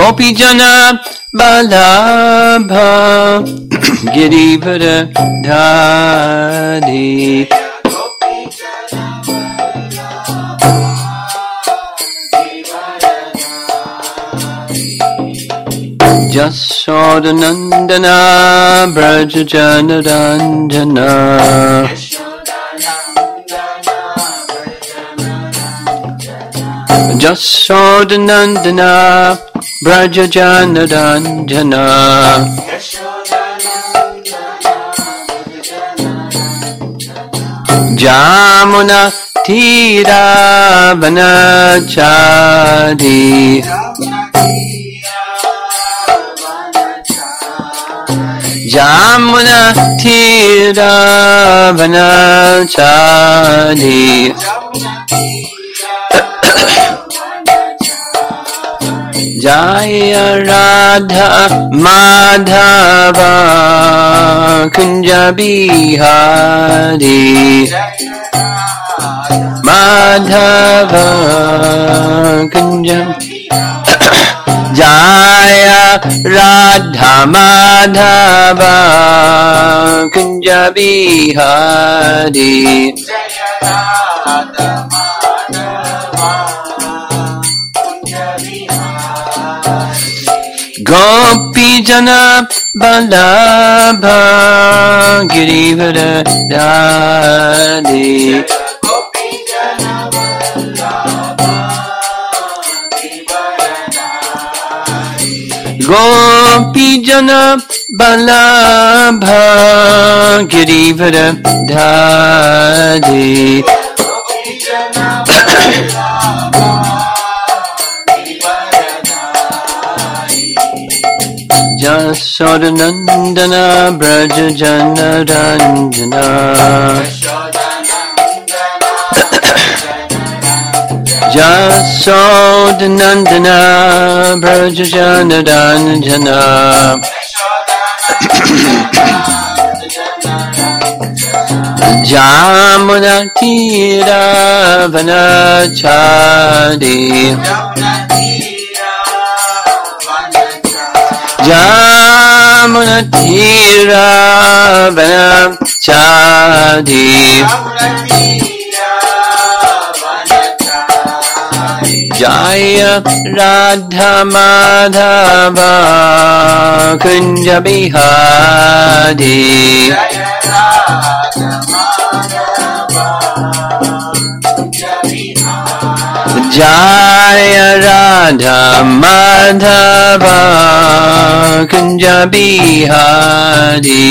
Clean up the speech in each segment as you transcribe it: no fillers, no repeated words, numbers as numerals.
Gopijana Balabha Girivara Dhari Jasodanandana Brajajana Ranjana Jasodanandana Brajajana Ranjana Jamuna Tira Vanachari Jamuna Tira Vanachari Jaya Radha Madhava Kunja Bihari Madhava Kunja Jaya Radha Madhava Kunja Bihari Gopijana Balabha Girivara Dhari Gopijana Balabha Girivara Dhari Jasodanandana Brajajana Ranjana Jasodanandana Brajajana Ranjana Jamuna Tira Vanachari Jamuna Tira Vanachari Jaya Radha Madhava Kunja Bihari Jaya Radha Madhava Kunja Bihari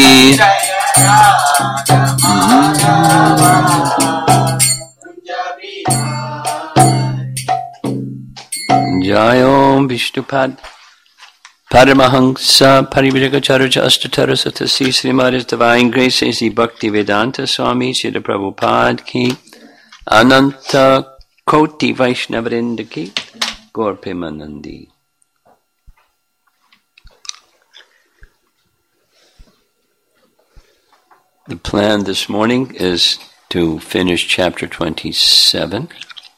Jayom Vishnupad Paramahansa Pariviragataraja Astatara Satasi Srimad Divine Grace A.C. Bhakti Vedanta Swami Srila Prabhupada Ki Ananta Koti Vaishnavarinda Ki Gaur Premanandi. The plan this morning is to finish chapter 27.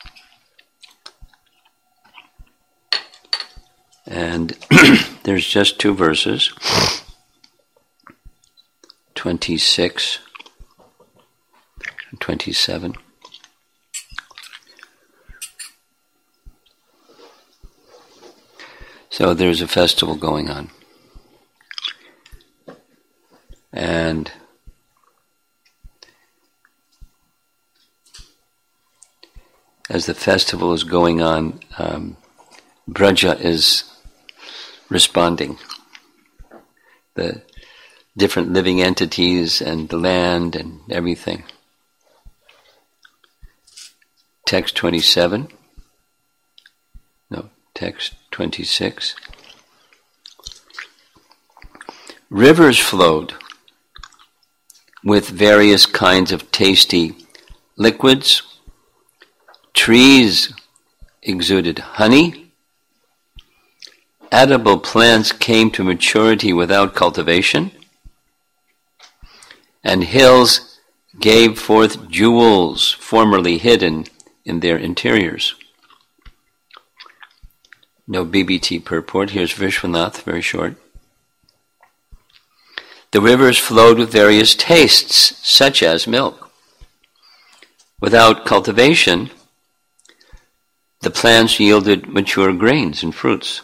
And there's just 2 verses, 26 and 27. So there's a festival going on. And as the festival is going on, Braja is responding. The different living entities and the land and everything. Text 27. No, text 26. Rivers flowed with various kinds of tasty liquids. Trees exuded honey. Edible plants came to maturity without cultivation, and hills gave forth jewels formerly hidden in their interiors. No BBT purport. Here's Vishwanath, very short. The rivers flowed with various tastes, such as milk. Without cultivation, the plants yielded mature grains and fruits.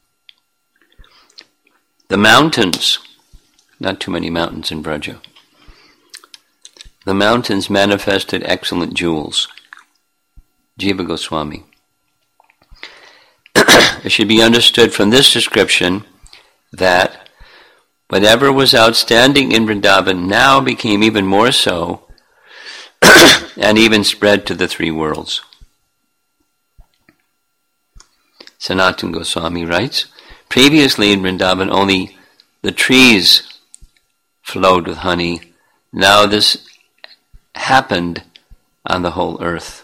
The mountains, not too many mountains in Braja, the mountains manifested excellent jewels. Jiva Goswami. It should be understood from this description that whatever was outstanding in Vrindavan now became even more so and even spread to the three worlds. Sanatana Goswami writes, previously in Vrindavan only the trees flowed with honey. Now this happened on the whole earth.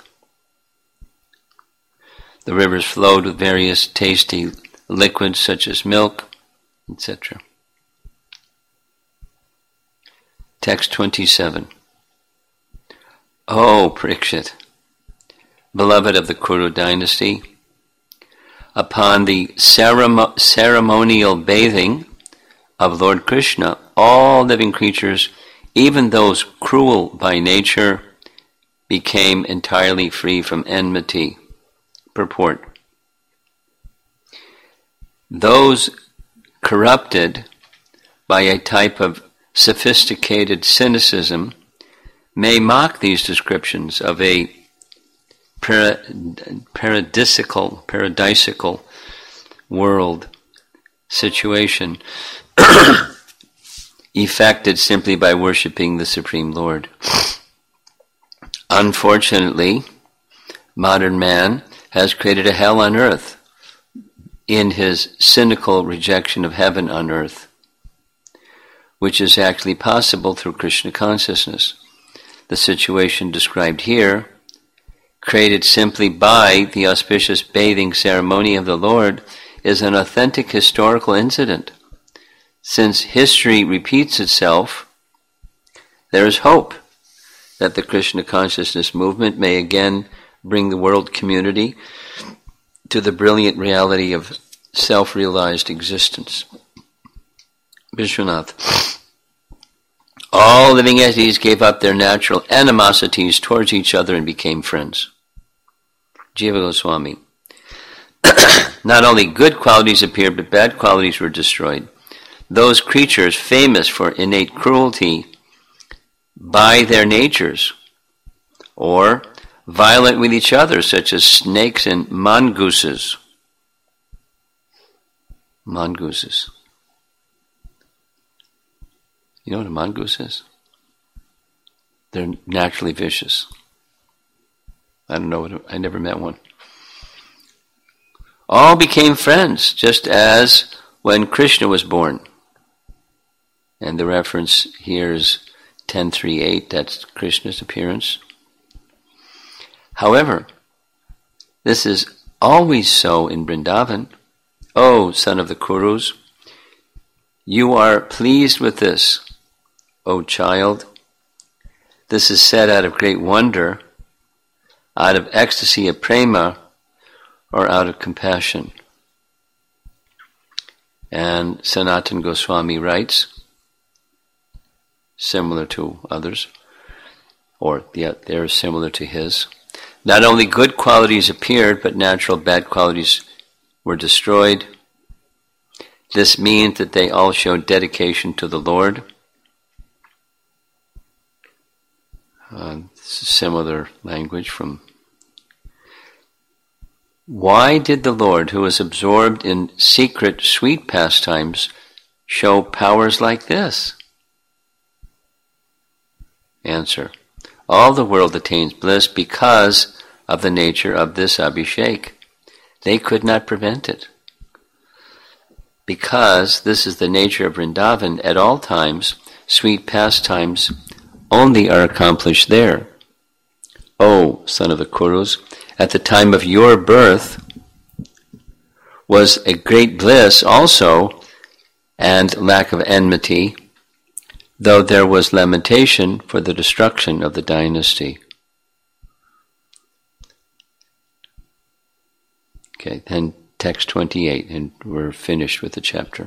The rivers flowed with various tasty liquids such as milk, etc. Text 27. O Parikshit, beloved of the Kuru dynasty, upon the ceremonial bathing of Lord Krishna, all living creatures, even those cruel by nature, became entirely free from enmity. Purport. Those corrupted by a type of sophisticated cynicism may mock these descriptions of a paradisical world situation effected simply by worshipping the Supreme Lord. Unfortunately, modern man has created a hell on earth in his cynical rejection of heaven on earth, which is actually possible through Krishna consciousness. The situation described here, created simply by the auspicious bathing ceremony of the Lord, is an authentic historical incident. Since history repeats itself, there is hope that the Krishna consciousness movement may again bring the world community to the brilliant reality of self-realized existence. Vishwanath. All living entities gave up their natural animosities towards each other and became friends. Jiva Goswami. Not only good qualities appeared, but bad qualities were destroyed. Those creatures famous for innate cruelty by their natures, or violent with each other, such as snakes and mongooses. Mongooses. You know what a mongoose is? They're naturally vicious. I don't know, I never met one. All became friends, just as when Krishna was born. And the reference here is 10.3.8, that's Krishna's appearance. However, this is always so in Vrindavan. O son of the Kurus, you are pleased with this, O child. This is said out of great wonder, out of ecstasy of prema, or out of compassion. And Sanatana Goswami writes, similar to others, or they're similar to his. Not only good qualities appeared, but natural bad qualities were destroyed. This means that they all showed dedication to the Lord. Similar language from... Why did the Lord, who was absorbed in secret sweet pastimes, show powers like this? Answer. All the world attains bliss because of the nature of this Abhishek. They could not prevent it. Because this is the nature of Vrindavan, at all times, sweet pastimes only are accomplished there. O son of the Kurus, at the time of your birth was a great bliss also, and lack of enmity, though there was lamentation for the destruction of the dynasty. Okay, then text 28, and we're finished with the chapter.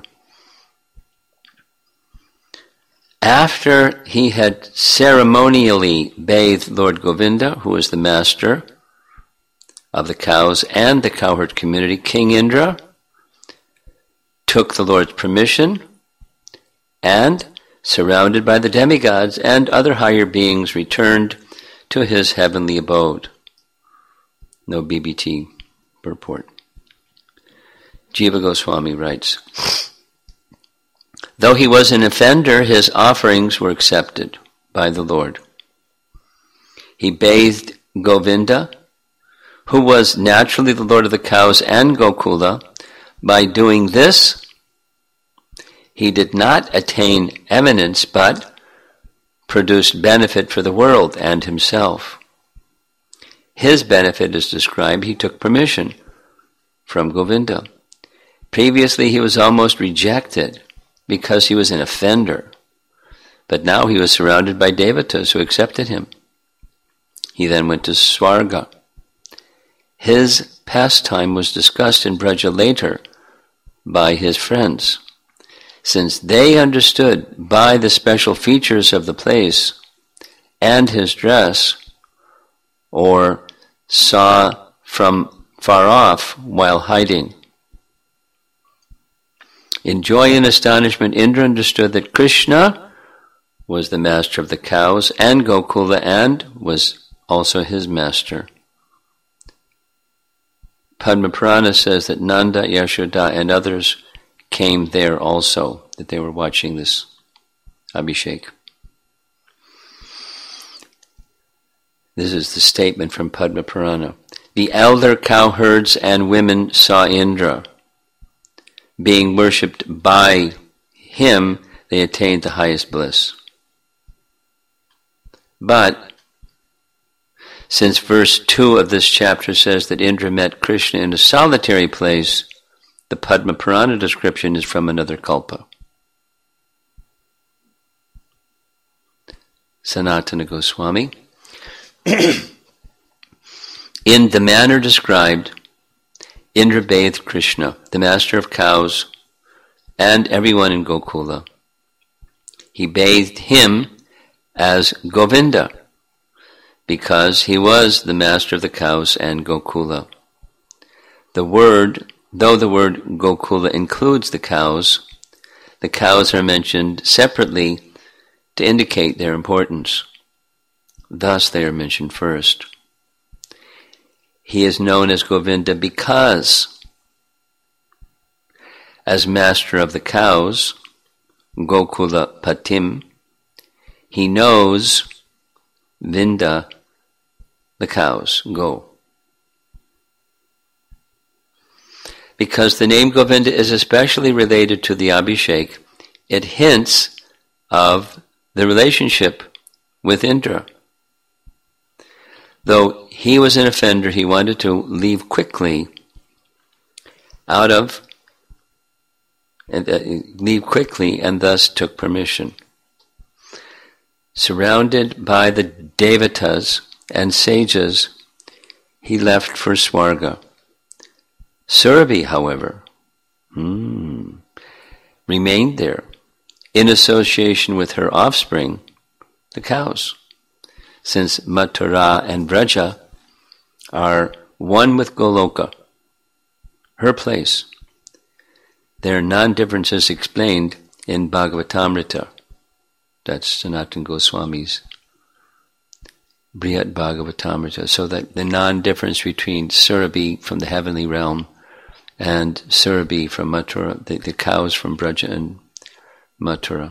After he had ceremonially bathed Lord Govinda, who was the master of the cows and the cowherd community, King Indra took the Lord's permission and, surrounded by the demigods and other higher beings, returned to his heavenly abode. No BBT purport. Jiva Goswami writes, though he was an offender, his offerings were accepted by the Lord. He bathed Govinda, who was naturally the Lord of the cows and Gokula. By doing this, he did not attain eminence, but produced benefit for the world and himself. His benefit is described. He took permission from Govinda. Previously, he was almost rejected because he was an offender, but now he was surrounded by devatas who accepted him. He then went to Swarga. His pastime was discussed in Braja later by his friends. Since they understood by the special features of the place and his dress, or saw from far off while hiding. In joy and astonishment, Indra understood that Krishna was the master of the cows and Gokula and was also his master. Padma Purana says that Nanda, Yashoda, and others came there also, that they were watching this Abhishek. This is the statement from Padma Purana. The elder cowherds and women saw Indra. Being worshipped by him, they attained the highest bliss. But, since verse 2 of this chapter says that Indra met Krishna in a solitary place, the Padma Purana description is from another kalpa. Sanatana Goswami. In the manner described, Indra bathed Krishna, the master of cows, and everyone in Gokula. He bathed him as Govinda, because he was the master of the cows and Gokula. Though the word Gokula includes the cows are mentioned separately to indicate their importance. Thus they are mentioned first. He is known as Govinda because, as master of the cows, Gokula Patim, he knows Vinda, the cows, go. Because the name Govinda is especially related to the Abhishek, it hints of the relationship with Indra. Though he was an offender, he wanted to leave quickly and thus took permission. Surrounded by the devatas and sages, he left for Swarga. Surabhi, however, remained there in association with her offspring, the cows, since Mathura and Braja are one with Goloka, her place. Their non-differences explained in Bhagavatamrita. That's Sanatana Goswami's Brihat Bhagavatamrita. So that the non-difference between Surabhi from the heavenly realm and Surabhi from Mathura, the cows from Braja and Mathura.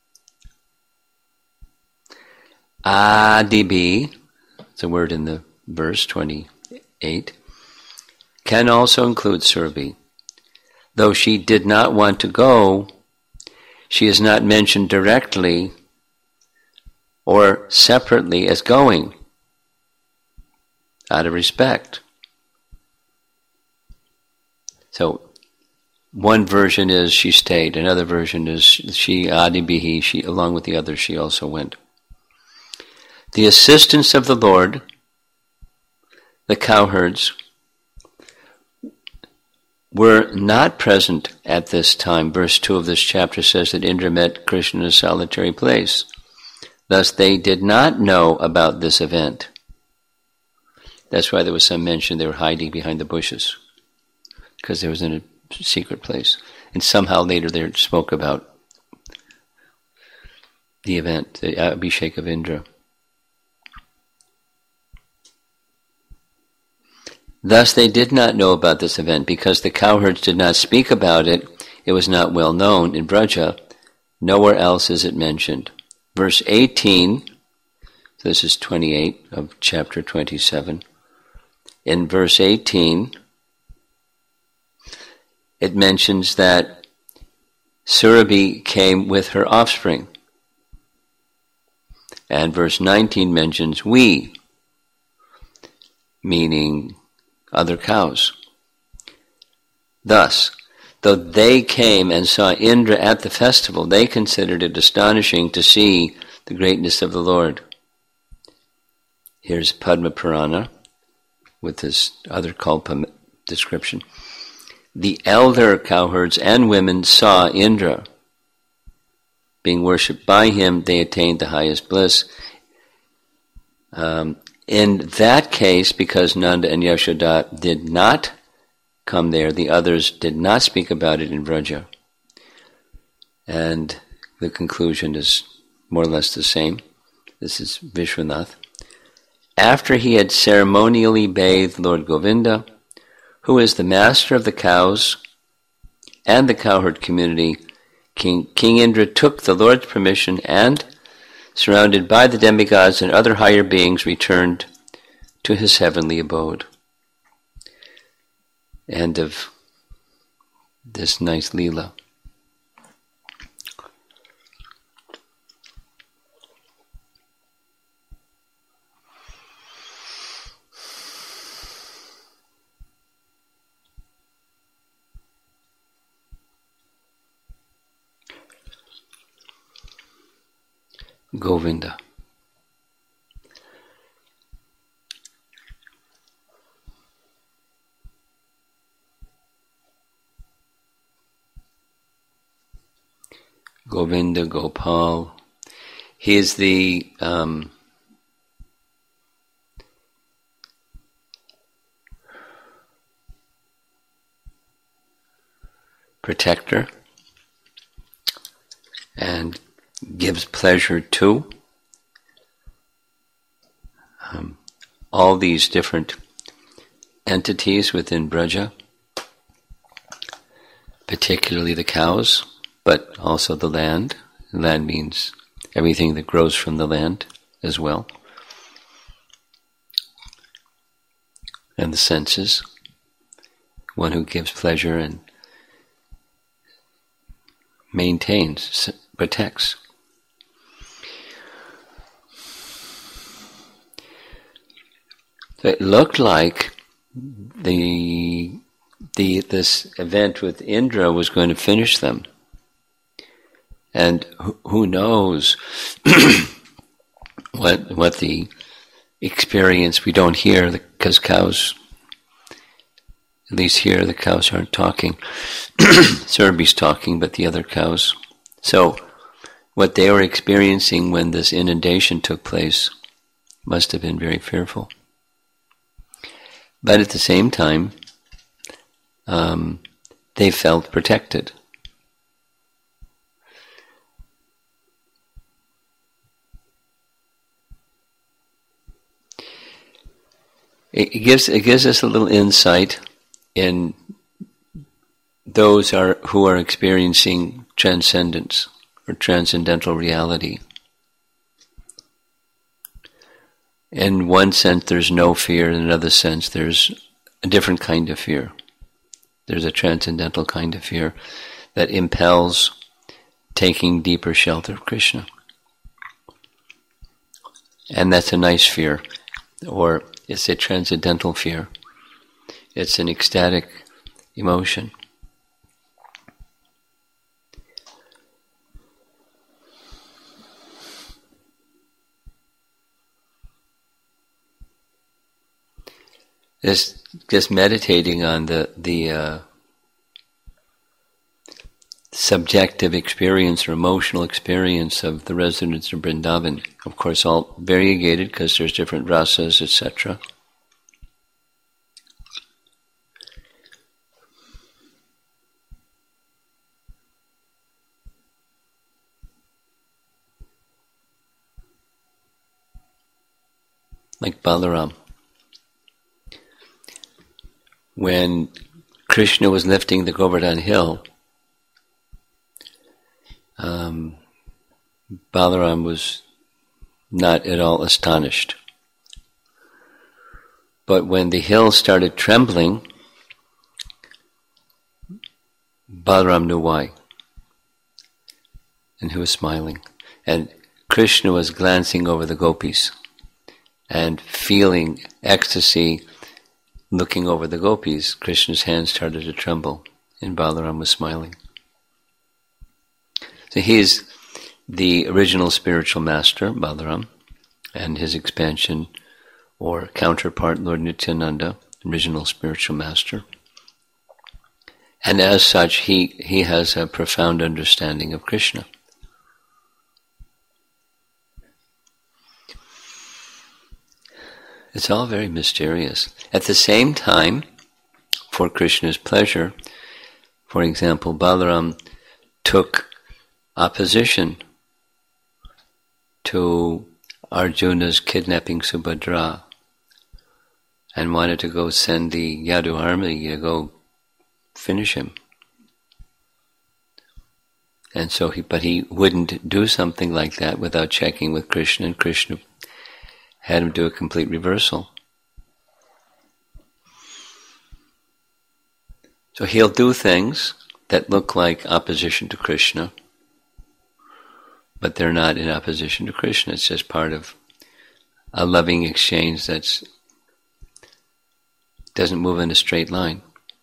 Adibi, it's a word in the verse 28, can also include Surabhi. Though she did not want to go, she is not mentioned directly or separately as going, out of respect. So, one version is she stayed, another version is she adibihi, she along with the others, she also went. The assistants of the Lord, the cowherds, were not present at this time. Verse 2 of this chapter says that Indra met Krishna in a solitary place. Thus they did not know about this event. That's why there was some mention they were hiding behind the bushes, because they was in a secret place. And somehow later they spoke about the event, the Abhishek of Indra. Thus they did not know about this event, because the cowherds did not speak about it. It was not well known in Braja. Nowhere else is it mentioned. Verse 18, this is 28 of chapter 27. In verse 18, it mentions that Surabhi came with her offspring. And verse 19 mentions we, meaning other cows. Thus, though they came and saw Indra at the festival, they considered it astonishing to see the greatness of the Lord. Here's Padma Purana with this other kalpa description. The elder cowherds and women saw Indra. Being worshipped by him, they attained the highest bliss. In that case, because Nanda and Yashoda did not come there, the others did not speak about it in Vraja. And the conclusion is more or less the same. This is Vishwanath. After he had ceremonially bathed Lord Govinda, who is the master of the cows and the cowherd community, King Indra took the Lord's permission and, surrounded by the demigods and other higher beings, returned to his heavenly abode. End of this nice Leela. Govinda. Govinda, Gopal. He is the protector and gives pleasure to all these different entities within Braja, particularly the cows, but also the land. Land means everything that grows from the land as well. And the senses, one who gives pleasure and maintains, protects. So it looked like this event with Indra was going to finish them. And who knows what the experience, we don't hear, because cows, at least here, the cows aren't talking. Surabhi's talking, but the other cows. So what they were experiencing when this inundation took place must have been very fearful. But at the same time, they felt protected. It gives us a little insight in those who are experiencing transcendence or transcendental reality. In one sense, there's no fear. In another sense, there's a different kind of fear. There's a transcendental kind of fear that impels taking deeper shelter of Krishna. And that's a nice fear, or it's a transcendental fear. It's an ecstatic emotion. Just meditating on the subjective experience or emotional experience of the residents of Vrindavan. Of course, all variegated because there's different rasas, etc. Like Balaram. When Krishna was lifting the Govardhan hill, Balaram was not at all astonished. But when the hill started trembling, Balaram knew why. And he was smiling. And Krishna was glancing over the gopis and feeling ecstasy looking over the gopis. Krishna's hands started to tremble and Balaram was smiling. So he is the original spiritual master, Balaram, and his expansion or counterpart, Lord Nityananda, original spiritual master. And as such, he has a profound understanding of Krishna. It's all very mysterious. At the same time, for Krishna's pleasure, for example, Balaram took opposition to Arjuna's kidnapping Subhadra and wanted to go send the Yadu army to go finish him. And so but he wouldn't do something like that without checking with Krishna, and Krishna had him do a complete reversal. So he'll do things that look like opposition to Krishna, but they're not in opposition to Krishna. It's just part of a loving exchange that doesn't move in a straight line.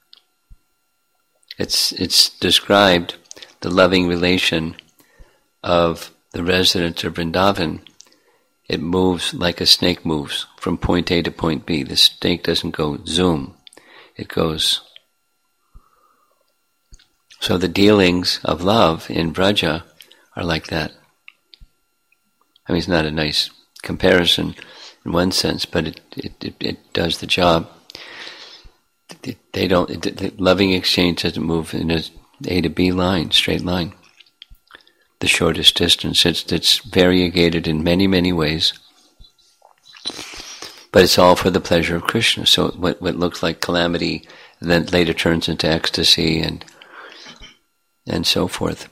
It's described, the loving relation of the residents of Vrindavan. It moves like a snake moves from point A to point B. The snake doesn't go zoom, it goes. So the dealings of love in Vraja are like that. I mean, it's not a nice comparison in one sense, but it does the job. The loving exchange doesn't move in a A to B line, straight line. The shortest distance. It's variegated in many, many ways. But it's all for the pleasure of Krishna. So what looks like calamity then later turns into ecstasy and so forth.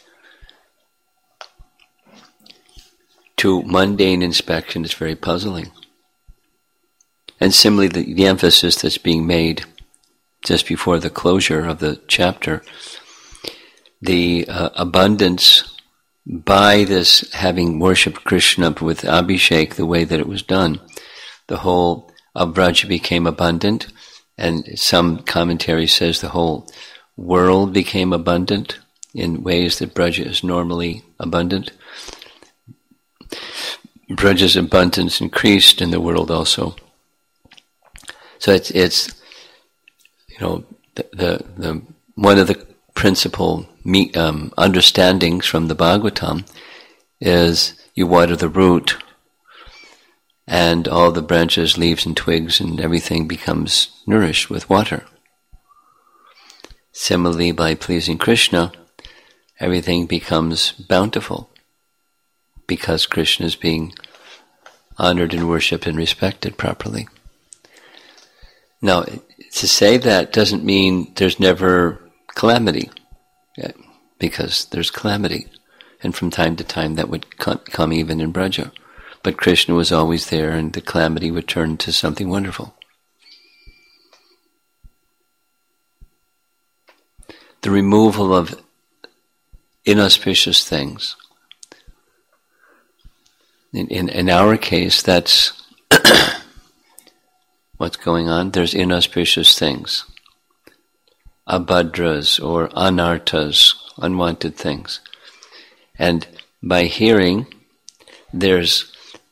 To mundane inspection, it's very puzzling. And similarly, the emphasis that's being made just before the closure of the chapter, the abundance by this having worshipped Krishna with Abhishek the way that it was done, the whole of Vraja became abundant, and some commentary says the whole world became abundant in ways that Vraja is normally abundant. Vraja's abundance increased in the world also. So it's the one of the principal understandings from the Bhagavatam is you water the root and all the branches, leaves and twigs and everything becomes nourished with water. Similarly, by pleasing Krishna, everything becomes bountiful because Krishna is being honored and worshipped and respected properly. Now, to say that doesn't mean there's never calamity, because there's calamity, and from time to time that would come even in Vraja. But Krishna was always there, and the calamity would turn to something wonderful. The removal of inauspicious things. In our case, that's what's going on. There's inauspicious things, abhadras or anarthas, unwanted things. And by hearing, there's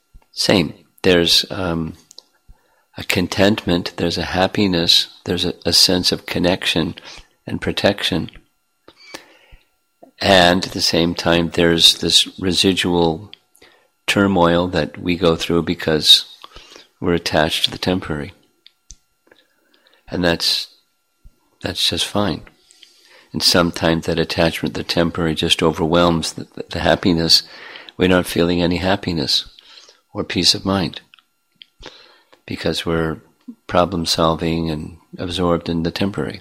a contentment, there's a happiness, there's a sense of connection and protection. And at the same time, there's this residual turmoil that we go through because we're attached to the temporary. And that's just fine. And sometimes that attachment, the temporary, just overwhelms the happiness. We're not feeling any happiness or peace of mind because we're problem solving and absorbed in the temporary.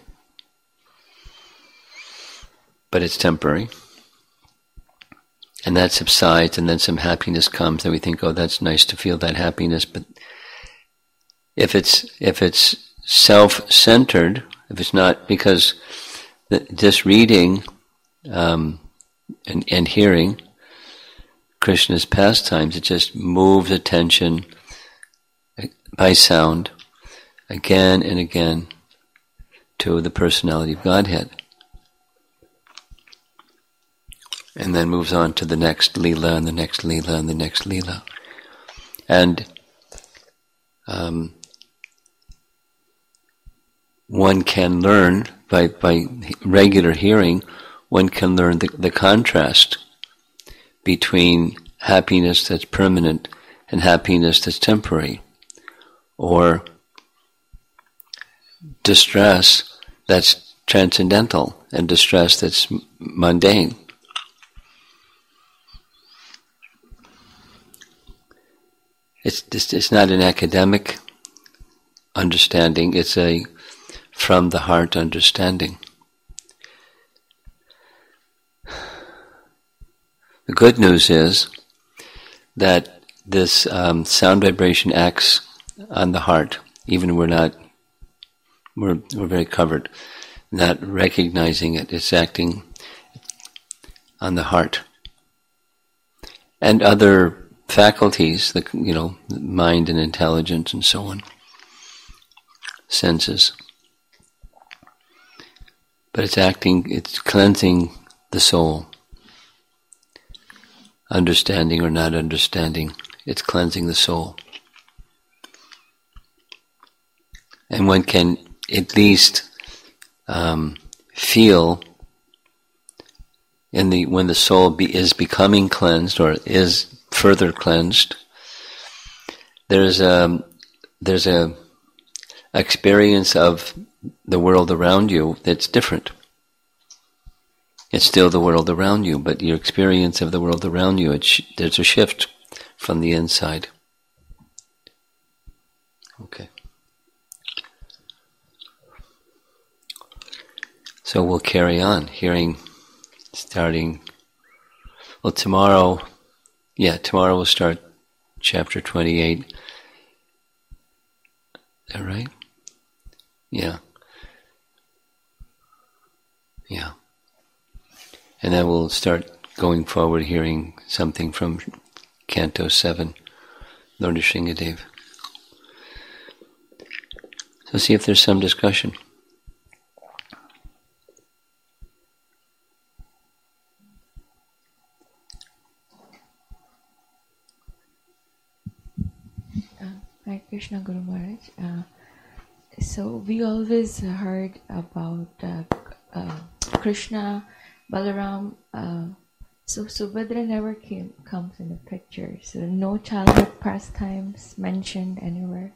But it's temporary. And that subsides, and then some happiness comes, and we think, oh, that's nice to feel that happiness. But if it's self-centered, if it's not, because just reading and hearing Krishna's pastimes, it just moves attention by sound again and again to the personality of Godhead. And then moves on to the next lila and the next lila and the next lila. And one can learn, by regular hearing, one can learn the contrast between happiness that's permanent and happiness that's temporary, or distress that's transcendental and distress that's mundane. It's not an academic understanding, it's a from the heart understanding. The good news is that this sound vibration acts on the heart, even we're very covered, not recognizing it. It's acting on the heart. And other faculties, the mind and intelligence and so on, senses. But it's cleansing the soul. Understanding or not understanding, it's cleansing the soul. And one can at least feel when the soul is becoming cleansed or is further cleansed, there's a experience of the world around you that's different. It's still the world around you, but your experience of the world around you, there's a shift from the inside. Okay. So we'll carry on hearing, starting, well, tomorrow we'll start chapter 28. Is that right? Yeah. And then we'll start going forward hearing something from Canto 7, Lord Nrsingadev. So see if there's some discussion. Hare Krishna Guru Maharaj. So we always heard about Krishna, Balaram. So Subhadra never comes in the picture. So no childhood pastimes mentioned anywhere.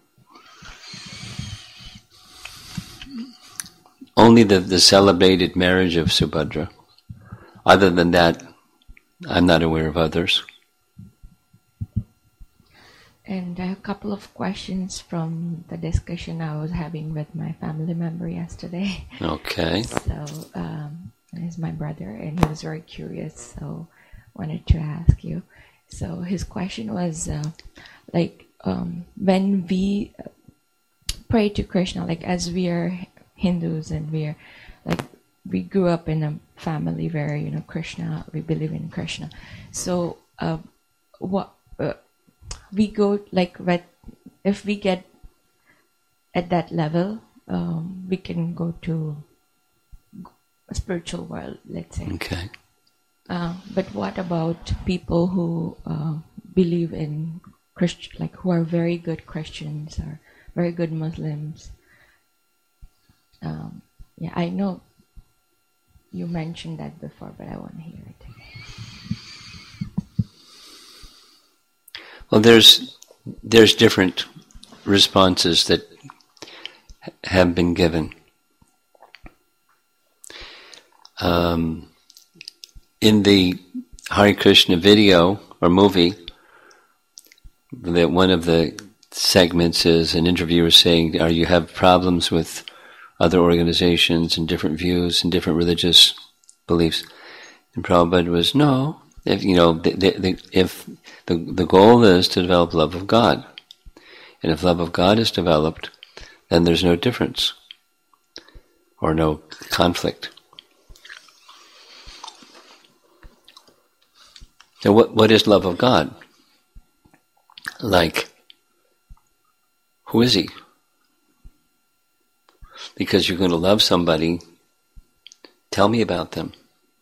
Only the celebrated marriage of Subhadra. Other than that, I'm not aware of others. And a couple of questions from the discussion I was having with my family member yesterday. Okay. So he's my brother, and he was very curious, so wanted to ask you. So his question was when we pray to Krishna, like as we are Hindus and we grew up in a family where Krishna, we believe in Krishna. So we go if we get at that level, we can go to a spiritual world, let's say. Okay. But what about people who believe in Christian, who are very good Christians or very good Muslims? I know You mentioned that before, but I want to hear it. Well, there's different responses that have been given. In the Hare Krishna video or movie, that one of the segments is an interviewer saying, "Are you have problems with other organizations and different views and different religious beliefs?" And Prabhupada was, "No. If the goal is to develop love of God, and if love of God is developed, then there's no difference or no conflict." So what is love of God? Like, who is he? Because you're going to love somebody, tell me about them.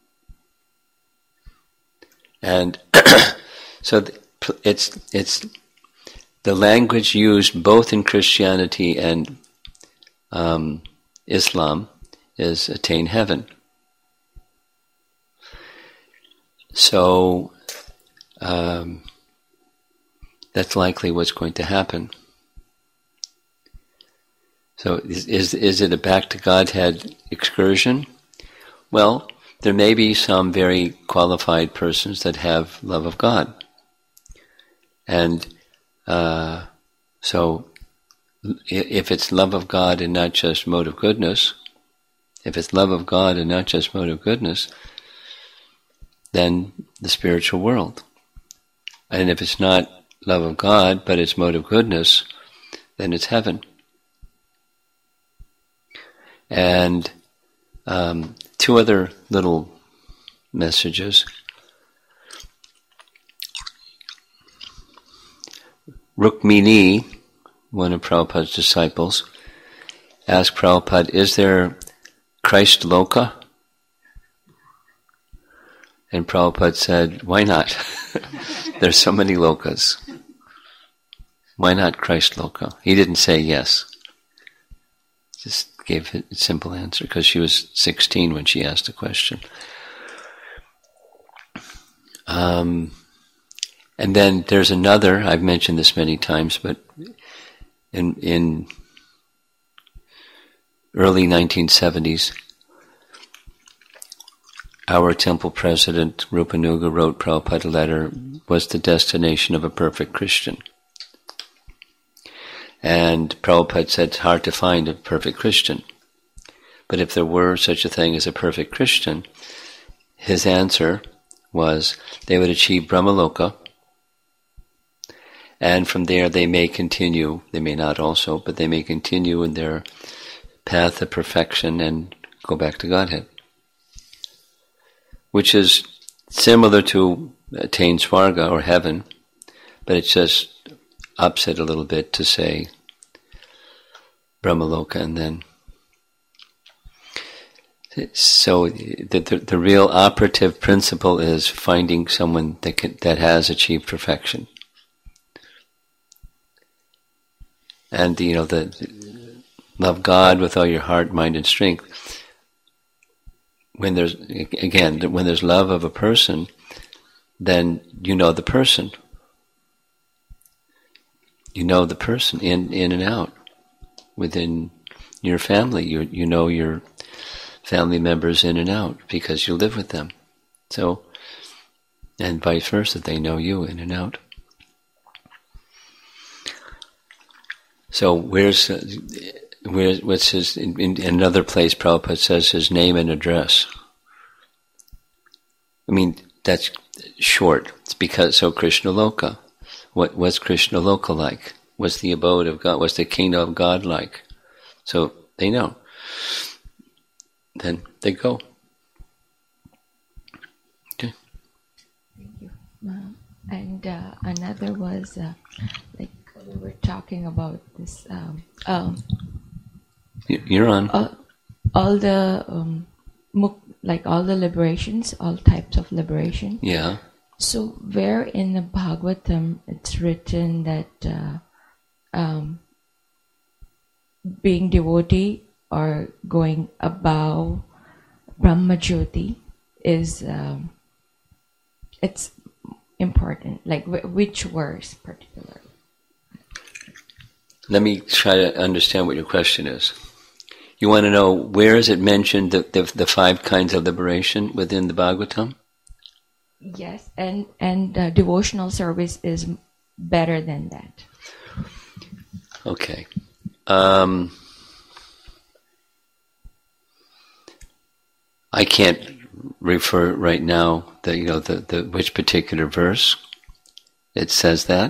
And so it's the language used both in Christianity and Islam is attain heaven. So that's likely what's going to happen. So is it a back to Godhead excursion? Well, there may be some very qualified persons that have love of God. And so if it's love of God and not just mode of goodness, then the spiritual world. And if it's not love of God, but it's mode of goodness, then it's heaven. And two other little messages. Rukmini, one of Prabhupada's disciples, asked Prabhupada, "Is there Christ Loka?" And Prabhupada said, "Why not? There's so many lokas. Why not Christ Loka?" He didn't say yes. Just gave a simple answer because she was 16 when she asked the question. And then there's another, I've mentioned this many times, but in early 1970s, our temple president, Rupanuga, wrote Prabhupada a letter, "Was the destination of a perfect Christian?" And Prabhupada said it's hard to find a perfect Christian. But if there were such a thing as a perfect Christian, his answer was they would achieve Brahmaloka, and from there they may continue, they may not also, but they may continue in their path of perfection and go back to Godhead. Which is similar to attain Swarga or heaven, but it's just upset a little bit to say Brahmaloka and then. So the real operative principle is finding someone that has achieved perfection. And the love God with all your heart, mind, and strength. When there's love of a person, then you know the person. You know the person in and out. Within your family, you know your family members in and out because you live with them. So, and vice versa, they know you in and out. So what's his, in another place Prabhupada says his name and address. I mean, that's short. It's because, so Krishna Loka. What's Krishna Loka like? What's the abode of God? What's the kingdom of God like? So they know. Then they go. Okay. Thank you. And another was like we were talking about this. You're on. All the all the liberations, all types of liberation. Yeah. So where in the Bhagavatam it's written that being devotee or going above Brahma Jyoti is it's important. Like which verse particularly? Let me try to understand what your question is. You want to know where is it mentioned the 5 kinds of liberation within the Bhagavatam? Yes, and devotional service is better than that. Okay. I can't refer right now the which particular verse it says that.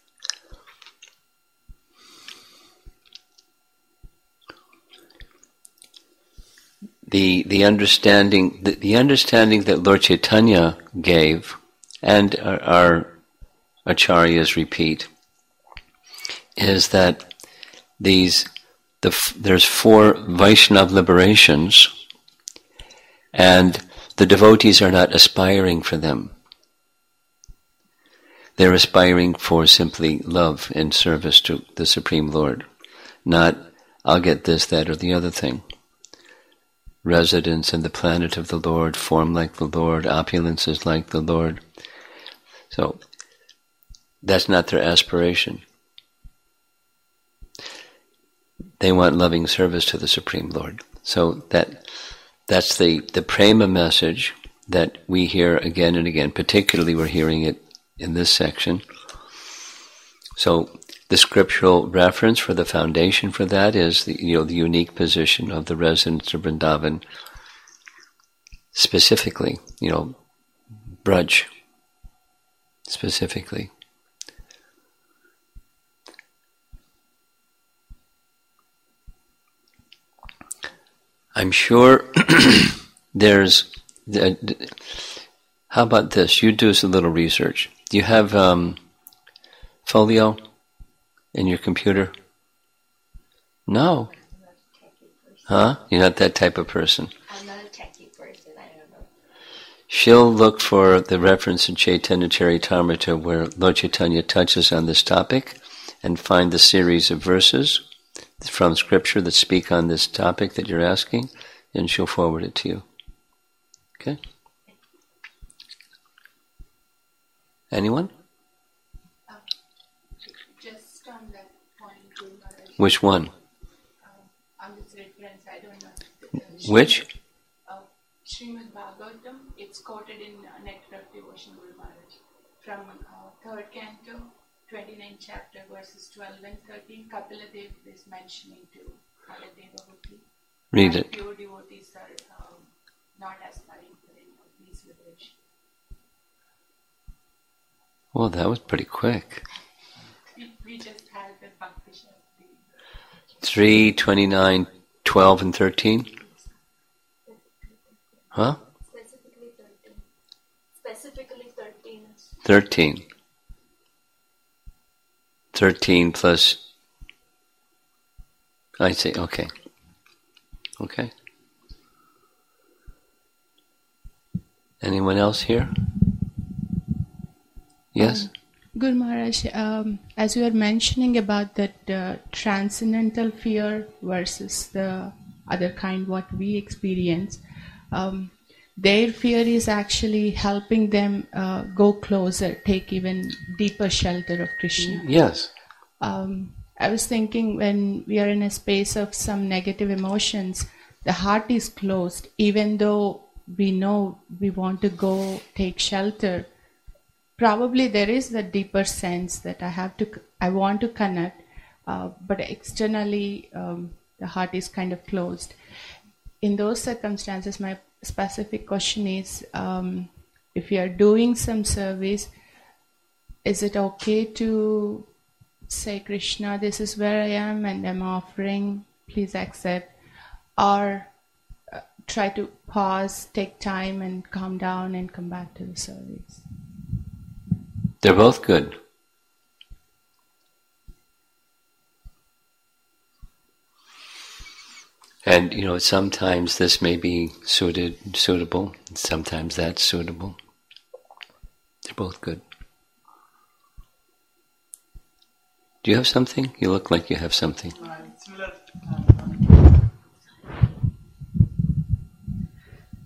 The understanding that Lord Chaitanya gave, and our acharyas repeat, is that there's 4 Vaishnava liberations, and the devotees are not aspiring for them. They're aspiring for simply love and service to the Supreme Lord, not I'll get this, that, or the other thing. Residence in the planet of the Lord, form like the Lord, opulences like the Lord. So that's not their aspiration. They want loving service to the Supreme Lord. So that's the prema message that we hear again and again. Particularly we're hearing it in this section. So the scriptural reference for the foundation for that is the unique position of the residents of Vrindavan, specifically, Braj, specifically. I'm sure there's. How about this? You do a little research. Do you have Folio in your computer? No. Huh? You're not that type of person. I'm not a techie person. I don't know. She'll look for the reference in Chaitanya Charitamrita where Lord Chaitanya touches on this topic and find the series of verses from Scripture that speak on this topic that you're asking, and she'll forward it to you. Okay? Anyone? Just on that point, Guru Maharaj. Which one? On this reference, I don't know. Which? Srimad Bhagavatam, it's quoted in Nectar of Devotion, Guru Maharaj, from 3rd canto, 29th chapter, verses 12 and 13. Kapila Dev is mentioning to Haladeva Bhuti. Read it. Pure devotees are not aspiring for any of these liberation. Well, that was pretty quick. We just had the Bhakti Shakti. 3, 29, 12, and 13? Huh? Specifically 13. Specifically 13. 13. 13 plus... I see, okay. Okay. Anyone else here? Yes? Guru Maharaj, as you were mentioning about that transcendental fear versus the other kind what we experience, their fear is actually helping them go closer, take even deeper shelter of Krishna. Yes. I was thinking when we are in a space of some negative emotions, the heart is closed, even though we know we want to go take shelter. Probably there is the deeper sense that I want to connect, but externally the heart is kind of closed. In those circumstances, my specific question is, if you are doing some service, is it okay to say, Krishna, this is where I am and I'm offering, please accept, or try to pause, take time and calm down and come back to the service? They're both good. And, sometimes this may be suitable, sometimes that's suitable. They're both good. Do you have something? You look like you have something. Similar.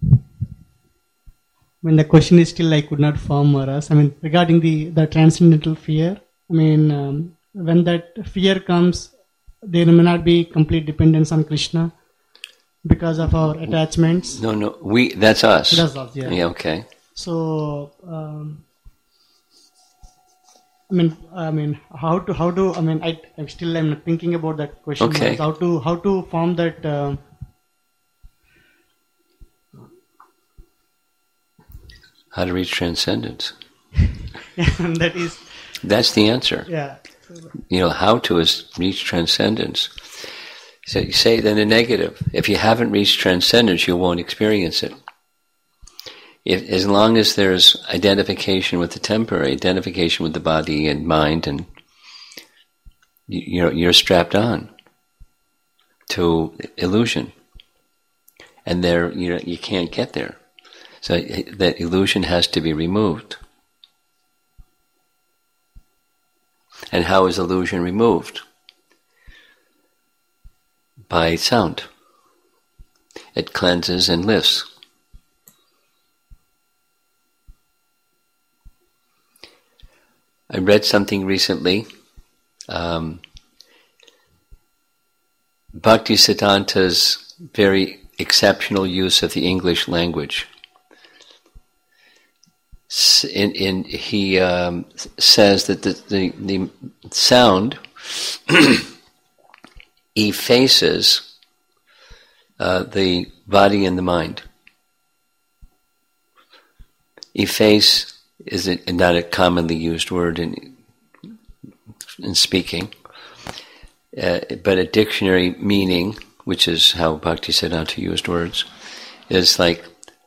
mean, the question is still I could not form for us. I mean, regarding the transcendental fear. I mean, when that fear comes, there may not be complete dependence on Krishna because of our attachments. No, that's us. That's us, yeah. Yeah, okay. So, I mean, how to? I mean, I'm still thinking about that question. Okay. How to form that? How to reach transcendence. That's the answer. Yeah. How to reach transcendence. So you say then the negative. If you haven't reached transcendence, you won't experience it. As long as there's identification with the temporary, identification with the body and mind, and you're strapped on to illusion, and there you can't get there. So that illusion has to be removed. And how is illusion removed? By sound. It cleanses and lifts. I read something recently. Bhaktisiddhanta's very exceptional use of the English language. He says that the sound effaces the body and the mind. Efface is not a commonly used word in speaking, but a dictionary meaning, which is how Bhaktisiddhanta used words, is like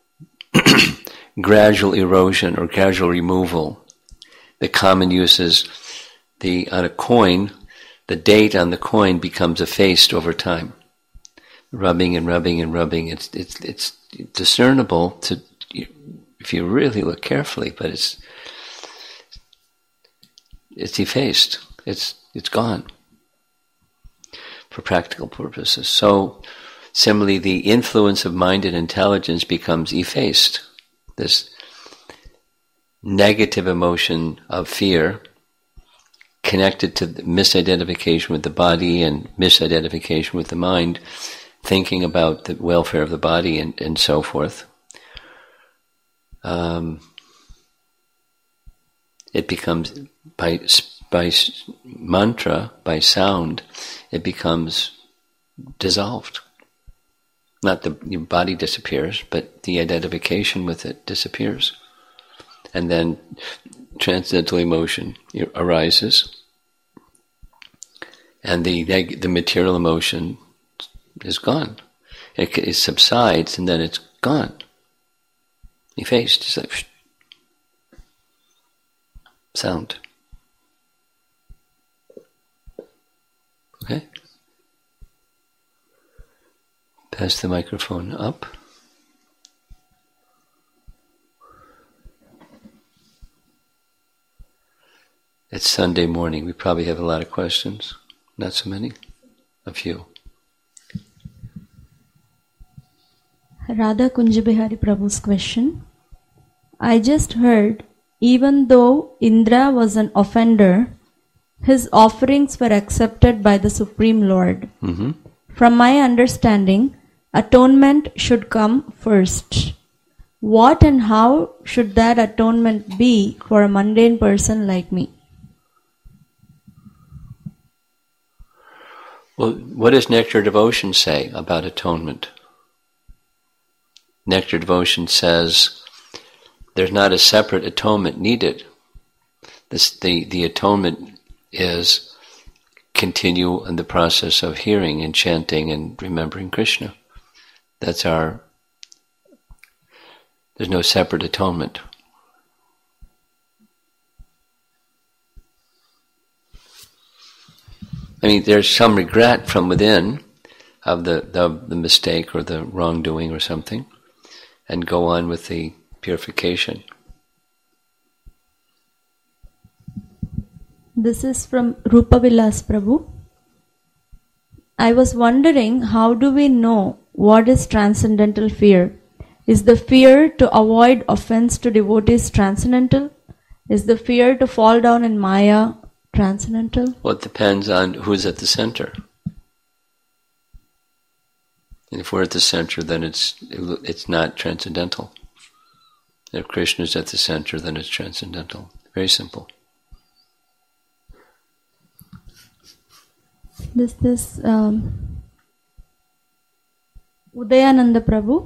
gradual erosion or gradual removal. The common use is on a coin, the date on the coin becomes effaced over time. Rubbing and rubbing and rubbing. It's discernible if you really look carefully, but it's effaced. It's gone for practical purposes. So similarly, the influence of mind and intelligence becomes effaced. This negative emotion of fear connected to the misidentification with the body and misidentification with the mind, thinking about the welfare of the body and so forth. It becomes, by mantra, by sound, it becomes dissolved. Not your body disappears, but the identification with it disappears. And then transcendental emotion arises. And the material emotion is gone. It subsides and then it's gone. Effaced. It's like sound. Okay? Pass the microphone up. It's Sunday morning. We probably have a lot of questions. Not so many. A few. Radha Kunjabihari Prabhu's question. I just heard, even though Indra was an offender, his offerings were accepted by the Supreme Lord. Mm-hmm. From my understanding, atonement should come first. What and how should that atonement be for a mundane person like me? Well, what does Nectar Devotion say about atonement? Nectar Devotion says there's not a separate atonement needed. The atonement is continue in the process of hearing and chanting and remembering Krishna. There's no separate atonement. I mean, there's some regret from within of the mistake or the wrongdoing or something, and go on with the purification. This is from Rupa Vilas Prabhu. I was wondering, how do we know what is transcendental fear? Is the fear to avoid offense to devotees transcendental? Is the fear to fall down in Maya transcendental? Well, it depends on who's at the center. And if we're at the center, then it's not transcendental. If Krishna is at the center, then it's transcendental. Very simple. This Udayananda Prabhu.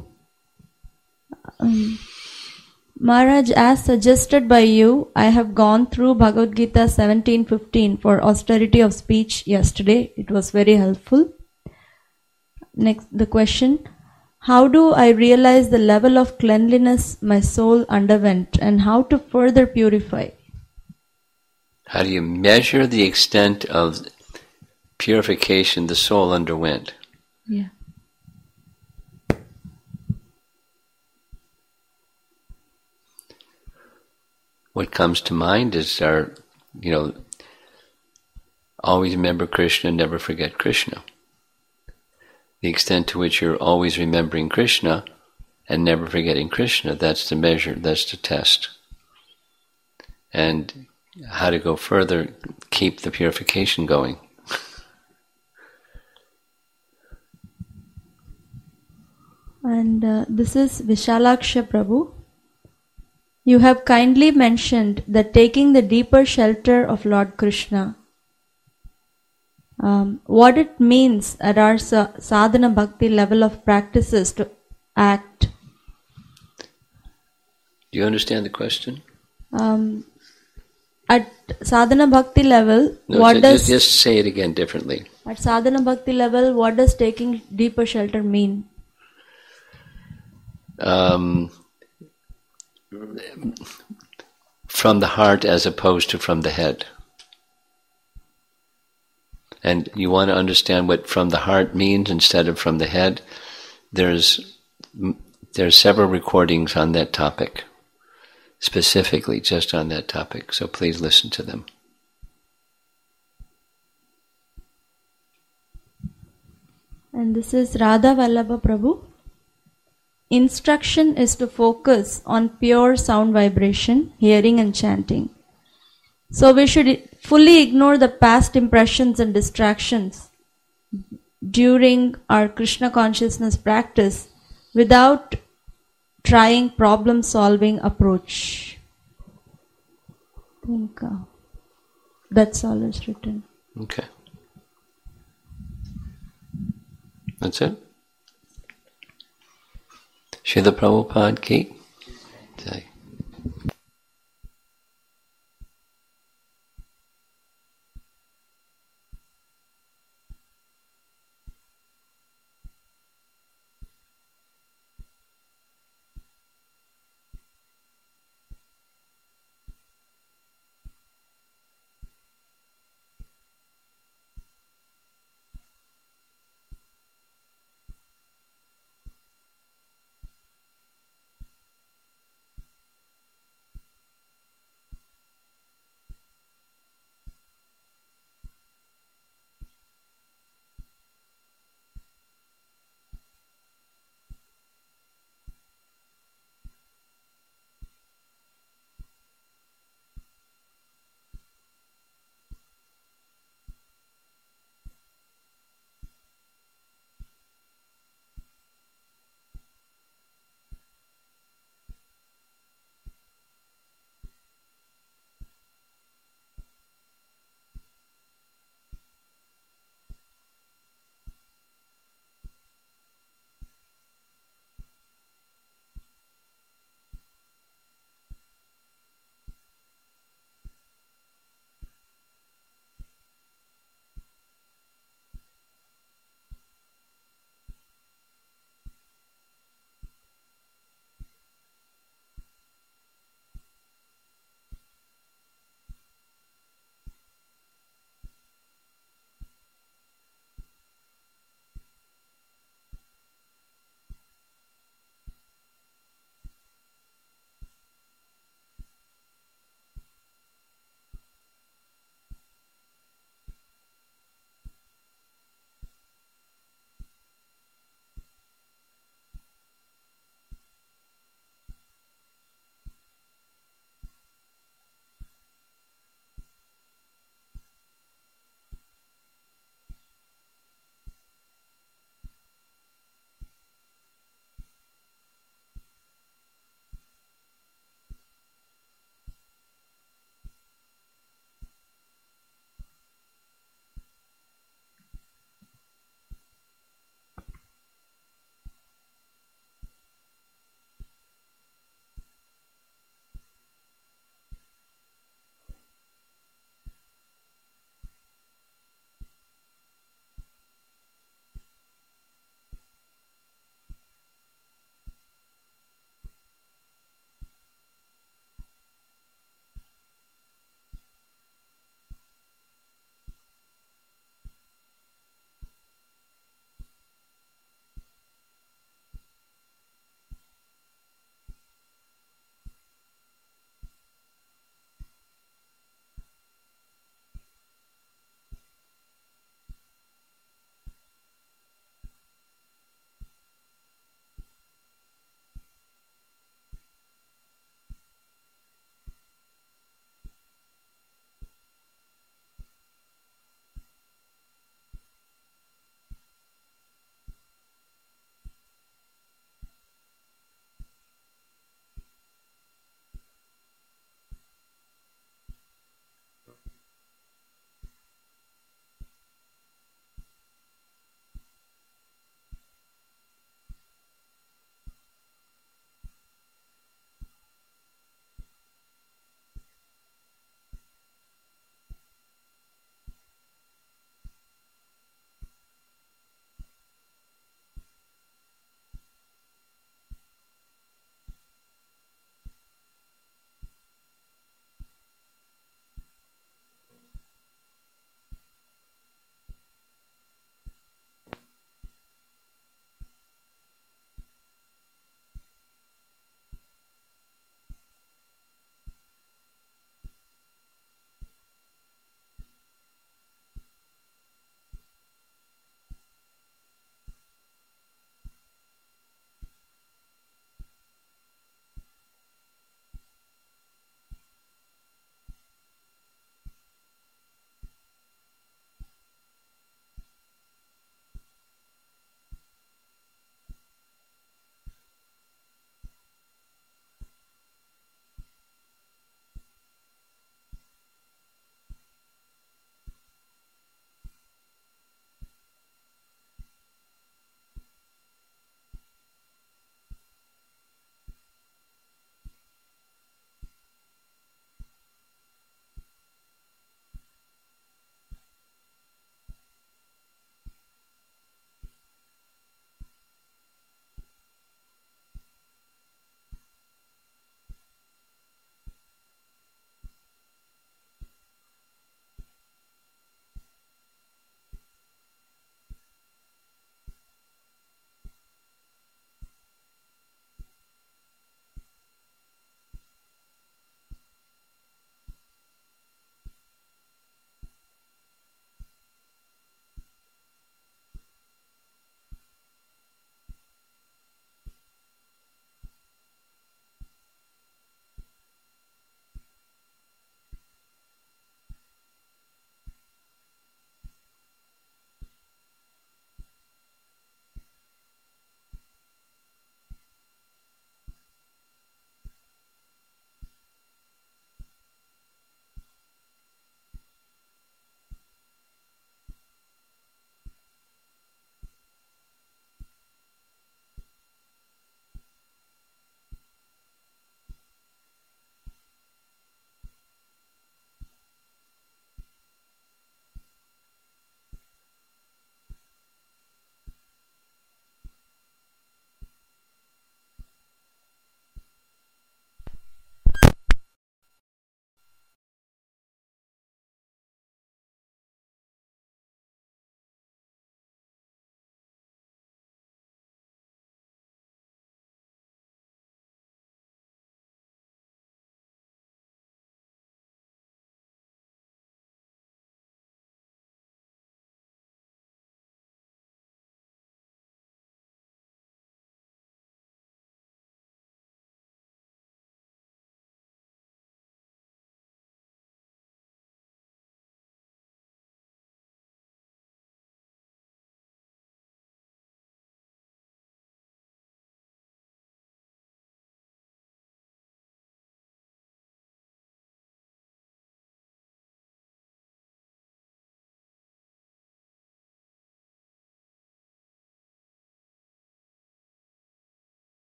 Maharaj, as suggested by you, I have gone through Bhagavad Gita 17:15 for austerity of speech yesterday. It was very helpful. Next, the question. How do I realize the level of cleanliness my soul underwent and how to further purify? How do you measure the extent of purification the soul underwent? Yeah. What comes to mind is always remember Krishna, never forget Krishna. The extent to which you're always remembering Krishna and never forgetting Krishna, that's the measure, that's the test. And how to go further, keep the purification going. And this is Vishalaksha Prabhu. You have kindly mentioned that taking the deeper shelter of Lord Krishna, what it means at our sadhana bhakti level of practices to act. Do you understand the question? At sadhana bhakti level, No, just say it again differently. At sadhana bhakti level, what does taking deeper shelter mean? From the heart as opposed to from the head. And you want to understand what from the heart means instead of from the head. There's several recordings on that topic, specifically just on that topic, so please listen to them. And this is Radha Vallabha Prabhu. Instruction is to focus on pure sound vibration, hearing and chanting. So we should fully ignore the past impressions and distractions during our Krishna consciousness practice without trying problem-solving approach. I think that's all is written. Okay. That's it? Srila Prabhupada ki